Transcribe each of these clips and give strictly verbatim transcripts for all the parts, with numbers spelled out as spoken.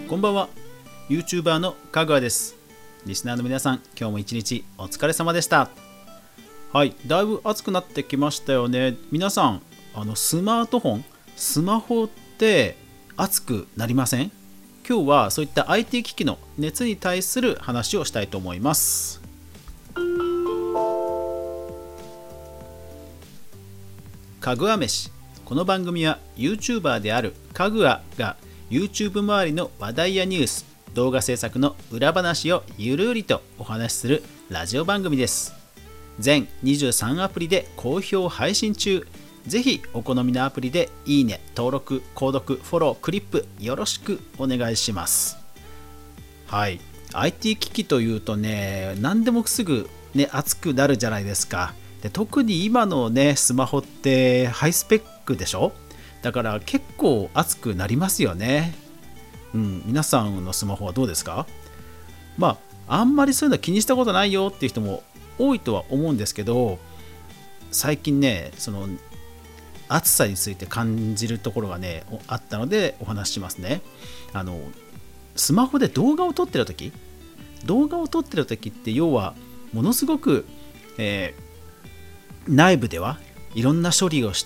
こんばんは。 YouTuber のかぐわです。リスナーの皆さん、今日も一日お疲れ様でした。はい、だいぶ暑くなってきましたよね。皆さん、あのスマートフォンスマホって暑くなりません？今日はそういった アイティー 機器の熱に対する話をしたいと思います。かぐわ飯。この番組は YouTuber であるかぐわが YouTube 周りの話題やニュース、動画制作の裏話をゆるりとお話しするラジオ番組です。全にじゅうさんアプリで好評配信中。ぜひお好みのアプリでいいね、登録、購読、フォロー、クリップよろしくお願いします。はい、アイティー 機器というとね、何でもすぐね熱くなるじゃないですか。で特に今のねスマホってハイスペックでしょ。だから結構熱くなりますよね。うん、皆さんのスマホはどうですか？まああんまりそういうの気にしたことないよっていう人も多いとは思うんですけど、最近ねその暑さについて感じるところがねあったのでお話ししますね。あのスマホで動画を撮ってる時動画を撮ってる時って要はものすごく、えー、内部ではいろんな処理をして、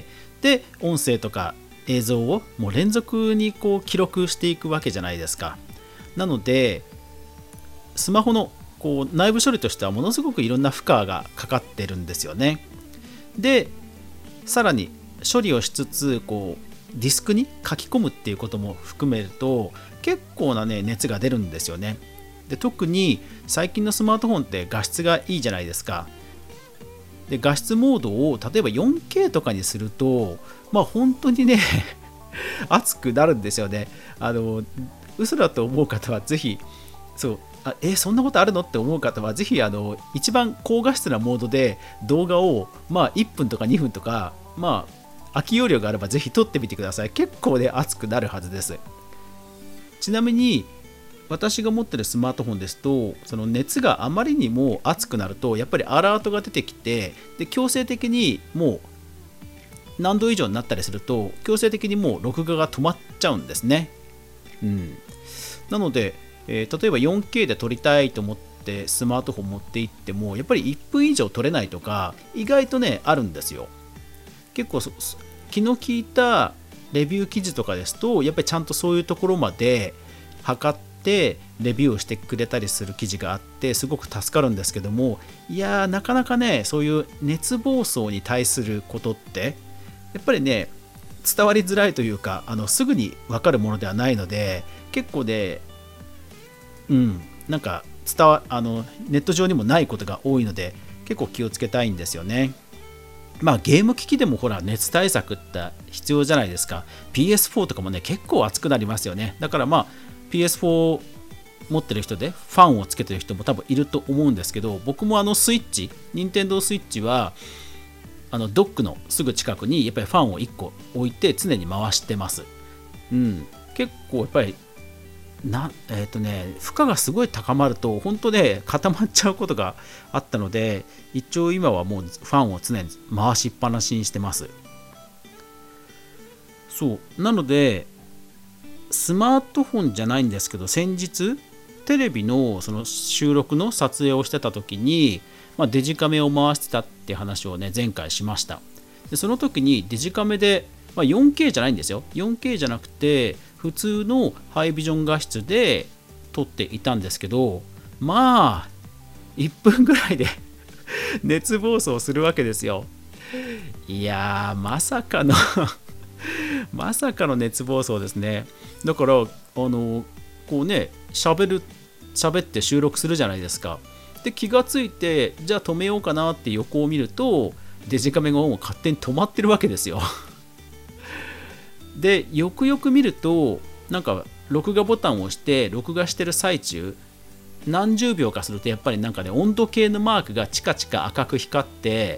で音声とか映像をもう連続にこう記録していくわけじゃないですか。なのでスマホのこう内部処理としてはものすごくいろんな負荷がかかってるんですよね。でさらに処理をしつつこうディスクに書き込むっていうことも含めると結構な、ね、熱が出るんですよね。で特に最近のスマートフォンって画質がいいじゃないですか。で画質モードを例えば よんケー とかにするとまあ本当にね熱くなるんですよね。あの嘘だと思う方はぜひそうあえそんなことあるのって思う方はぜひあの一番高画質なモードで動画をまあいっぷんとかにふんとかまあ空き容量があればぜひ撮ってみてください。結構ね熱くなるはずです。ちなみに私が持ってるスマートフォンですとその熱があまりにも熱くなるとやっぱりアラートが出てきて、で強制的にもう何度以上になったりすると強制的にもう録画が止まっちゃうんですね。うん、なので、えー、例えば よんケー で撮りたいと思ってスマートフォン持って行ってもやっぱりいっぷん以上撮れないとか意外とねあるんですよ。結構気の利いたレビュー記事とかですとやっぱりちゃんとそういうところまで測ってレビューをしてくれたりする記事があってすごく助かるんですけども、いやーなかなかねそういう熱暴走に対することってやっぱりね伝わりづらいというかあのすぐに分かるものではないので結構ねうんなんか伝わあのネット上にもないことが多いので結構気をつけたいんですよね。まあゲーム機器でもほら熱対策って必要じゃないですか。 ピーエスフォー とかもね結構熱くなりますよね。だからまあ ピーエスフォー 持ってる人でファンをつけてる人も多分いると思うんですけど、僕もあのスイッチ任天堂スイッチはあのドックのすぐ近くにやっぱりファンをいっこ置いて常に回してます。うん、結構やっぱりなえっ、ー、とね負荷がすごい高まると本当ね固まっちゃうことがあったので一応今はもうファンを常に回しっぱなしにしてます。そうなのでスマートフォンじゃないんですけど先日テレビのその収録の撮影をしてた時に、まあ、デジカメを回してたって話をね前回しました。でその時にデジカメで、まあ、よんケー じゃないんですよ。 よんケー じゃなくて普通のハイビジョン画質で撮っていたんですけど、まあいっぷんぐらいで熱暴走するわけですよ。いやーまさかのまさかの熱暴走ですね。だからあのこうね喋る喋って収録するじゃないですか。で気がついてじゃあ止めようかなって横を見るとデジカメがもう勝手に止まってるわけですよ。でよくよく見るとなんか録画ボタンを押して録画してる最中何十秒かするとやっぱりなんかね温度計のマークがチカチカ赤く光って、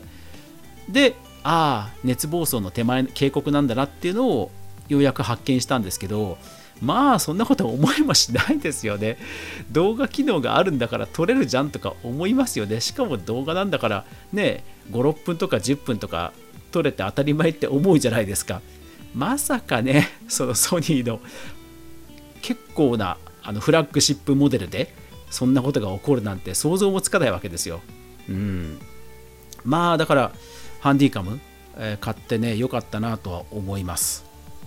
でああ熱暴走の手前警告なんだなっていうのをようやく発見したんですけど、まあそんなこと思いもしないですよね。動画機能があるんだから撮れるじゃんとか思いますよね。しかも動画なんだからねご、ろっぷんとかじゅっぷんとか撮れて当たり前って思うじゃないですか。まさかねそのソニーの結構なあのフラッグシップモデルでそんなことが起こるなんて想像もつかないわけですよ。うん、まあだからハンディカム、えー、買ってね良かったなとは思います。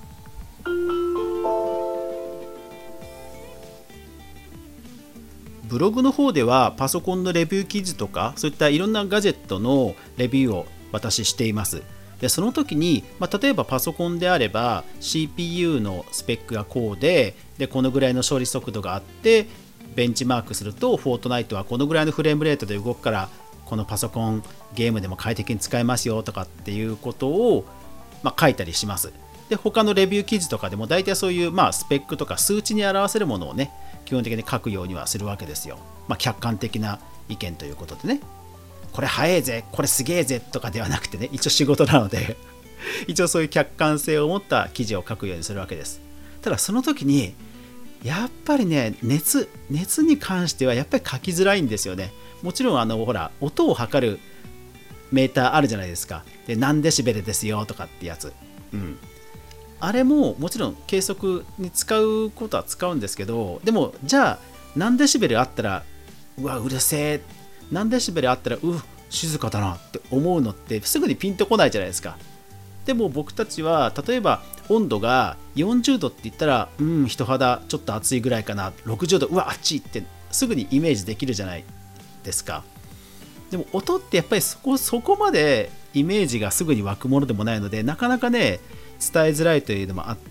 ブログの方ではパソコンのレビュー記事とかそういったいろんなガジェットのレビューを私しています。でその時に、まあ、例えばパソコンであれば シーピーユー のスペックがこうで、でこのぐらいの処理速度があってベンチマークするとフォートナイトはこのぐらいのフレームレートで動くからこのパソコンゲームでも快適に使えますよとかっていうことを、まあ、書いたりします。で他のレビュー記事とかでも大体そういう、まあ、スペックとか数値に表せるものをね基本的に書くようにはするわけですよ。まあ、客観的な意見ということでね、これ早いぜこれすげえぜとかではなくてね、一応仕事なので一応そういう客観性を持った記事を書くようにするわけです。ただその時にやっぱりね熱熱に関してはやっぱり書きづらいんですよね。もちろんあのほら音を測るメーターあるじゃないですか。で何デシベルですよとかってやつ、うん、あれももちろん計測に使うことは使うんですけど、でもじゃあ何デシベルあったらうわうるせえ、何デシベルあったらう静かだなって思うのってすぐにピンとこないじゃないですか。でも僕たちは例えば温度がよんじゅうどって言ったらうん人肌ちょっと暑いぐらいかな、ろくじゅうどうわ暑いってすぐにイメージできるじゃないですか。でも音ってやっぱりそこそこまでイメージがすぐに湧くものでもないのでなかなかね伝えづらいというのもあって、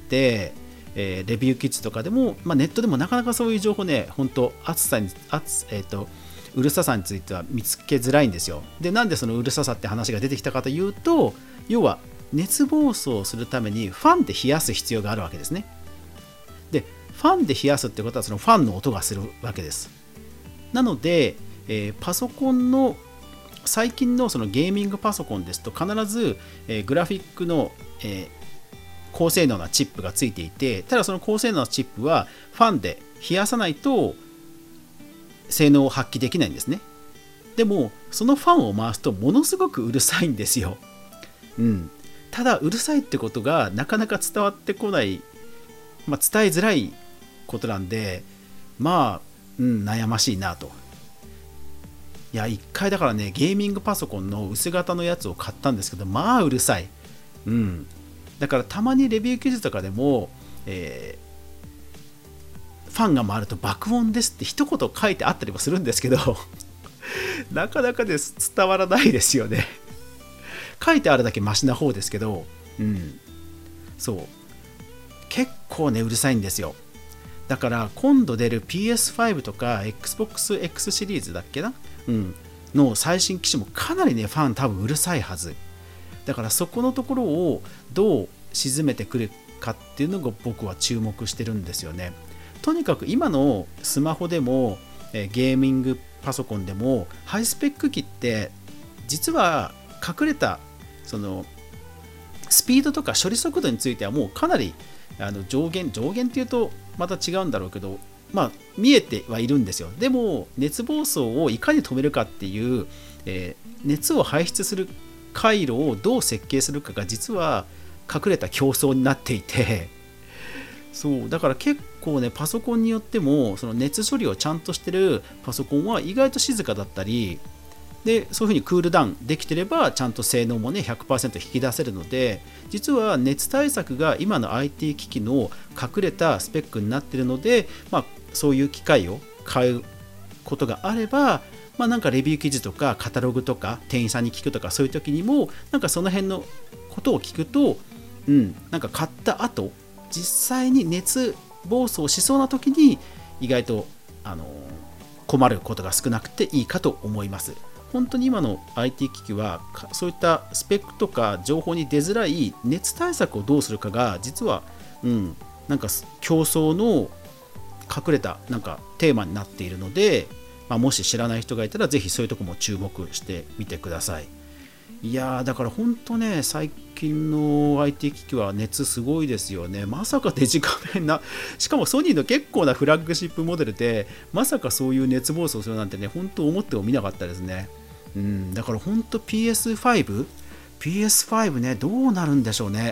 えー、レビュー記事とかでも、まあ、ネットでもなかなかそういう情報ね本当暑さに暑、えーと、うるささについては見つけづらいんですよ。でなんでそのうるささって話が出てきたかというと、要は熱暴走するためにファンで冷やす必要があるわけですね。でファンで冷やすってことはそのファンの音がするわけです。なので、えー、パソコンの最近のそのゲーミングパソコンですと必ず、えー、グラフィックの、えー、高性能なチップがついていて、ただその高性能なチップはファンで冷やさないと性能を発揮できないんですね。でもそのファンを回すとものすごくうるさいんですよ。うん、ただうるさいってことがなかなか伝わってこない、まあ、伝えづらいことなんで、まあ、うん、悩ましいなと。いや一回だからねゲーミングパソコンの薄型のやつを買ったんですけど、まあうるさい。うん、だからたまにレビュー記事とかでも、えー、ファンが回ると爆音ですって一言書いてあったりもするんですけどなかなかです伝わらないですよね書いてあるだけマシな方ですけど、うん、そう結構ねうるさいんですよ。だから今度出る ピーエスファイブ とか Xbox X シリーズだっけな、うん、の最新機種もかなりねファン多分うるさいはずだから、そこのところをどう沈めてくるかっていうのが僕は注目してるんですよね。とにかく今のスマホでもゲーミングパソコンでもハイスペック機って実は隠れたそのスピードとか処理速度についてはもうかなりあの上限上限っていうとまた違うんだろうけど、まあ見えてはいるんですよ。でも熱暴走をいかに止めるかっていう、えー、熱を排出する回路をどう設計するかが実は隠れた競争になっていて、そうだから結構ねパソコンによってもその熱処理をちゃんとしてるパソコンは意外と静かだったりで、そういう風にクールダウンできてればちゃんと性能もね ひゃくパーセント 引き出せるので、実は熱対策が今の アイティー 機器の隠れたスペックになっているので、まあ、そういう機械を買うことがあれば、まあ、なんかレビュー記事とかカタログとか店員さんに聞くとかそういう時にもなんかその辺のことを聞くと、うん、なんか買った後実際に熱暴走しそうな時に意外とあの困ることが少なくていいかと思います。本当に今の アイティー 機器はそういったスペックとか情報に出づらい熱対策をどうするかが実は、うん、なんか競争の隠れたなんかテーマになっているので、まあ、もし知らない人がいたらぜひそういうところも注目してみてください。いやーだから本当ね最近の アイティー 機器は熱すごいですよね。まさかデジカメな、しかもソニーの結構なフラッグシップモデルでまさかそういう熱暴走するなんてね本当思ってもみなかったですね。うん、だから本当 ピーエスファイブ ピーエスファイブ ねどうなるんでしょうね。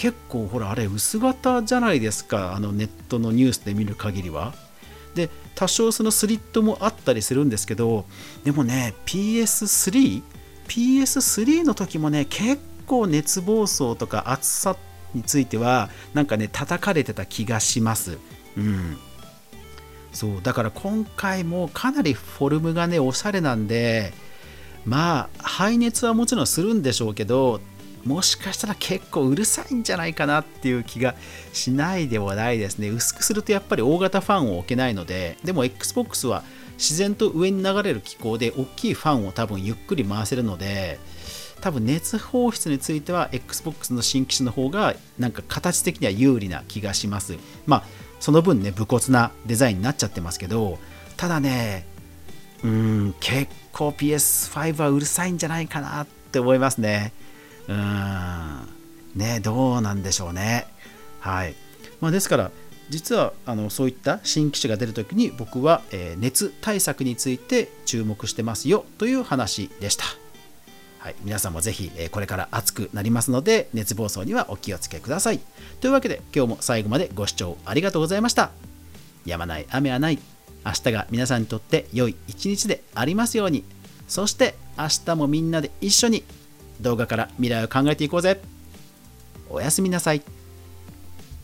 結構ほらあれ薄型じゃないですか、あのネットのニュースで見る限りは。で多少そのスリットもあったりするんですけど、でもね ピーエススリー ピーエススリー の時もね結構熱暴走とか厚さについてはなんかね叩かれてた気がします。うんそうだから今回もかなりフォルムがねおしゃれなんで、まあ排熱はもちろんするんでしょうけど、もしかしたら結構うるさいんじゃないかなっていう気がしないでもないですね。薄くするとやっぱり大型ファンを置けないので、でも Xbox は自然と上に流れる機構で大きいファンを多分ゆっくり回せるので、多分熱放出については Xbox の新機種の方がなんか形的には有利な気がします。まあその分ね武骨なデザインになっちゃってますけど、ただねうーん結構 ピーエスファイブ はうるさいんじゃないかなって思いますね。うーんねどうなんでしょうね。はい、まあ、ですから実はあのそういった新機種が出るときに僕は、えー、熱対策について注目してますよという話でした。はい、皆さんもぜひ、えー、これから暑くなりますので熱暴走にはお気をつけください。というわけで今日も最後までご視聴ありがとうございました。やまない雨はない。明日が皆さんにとって良い一日でありますように。そして明日もみんなで一緒に動画から未来を考えていこうぜ。おやすみなさい。